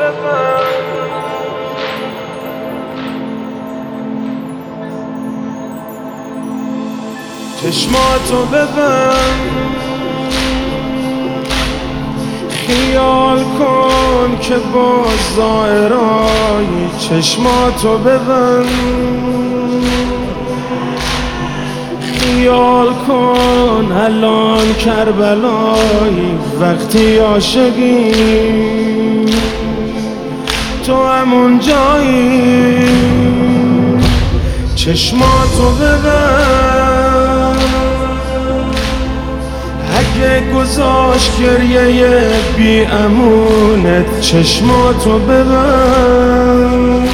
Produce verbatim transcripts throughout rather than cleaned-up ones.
چشماتو ببند، خیال کن که با زائرایی. چشماتو ببند، خیال کن الان کربلایی. وقتی عاشقی تو همون جایی. چشماتو ببند، اگه گذاشت گریه بی امونت. چشماتو ببند،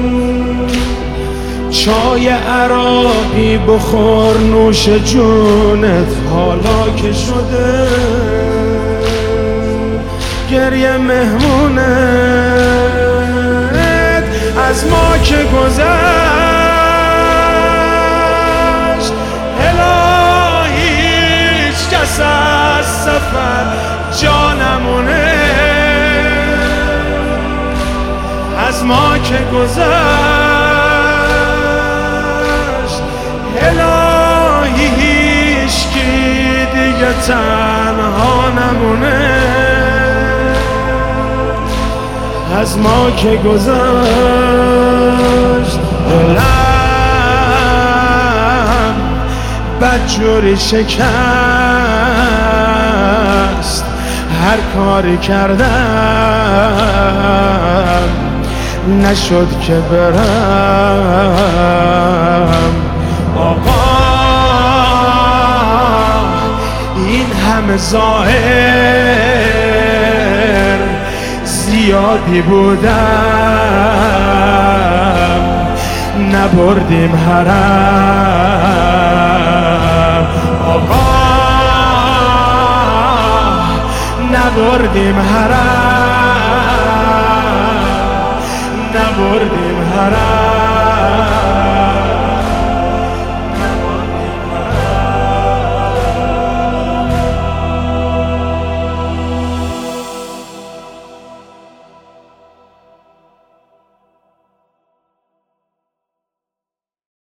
چای عراقی بخور نوش جونت. حالا که شده گریه مهمونت، از ما که گذشت الهی هیچ کس از سفر جا نمونه. از ما که گذشت الهی هیچکی دیگه تنها نمونه. از ما که گذشت دلم بدجوری شکست. هر کاری کردم نشد که برم. آقا این همه ظاهر زیادی بودم، نبردیم حرم. آقا نبردیم حرم، نبردیم حرم.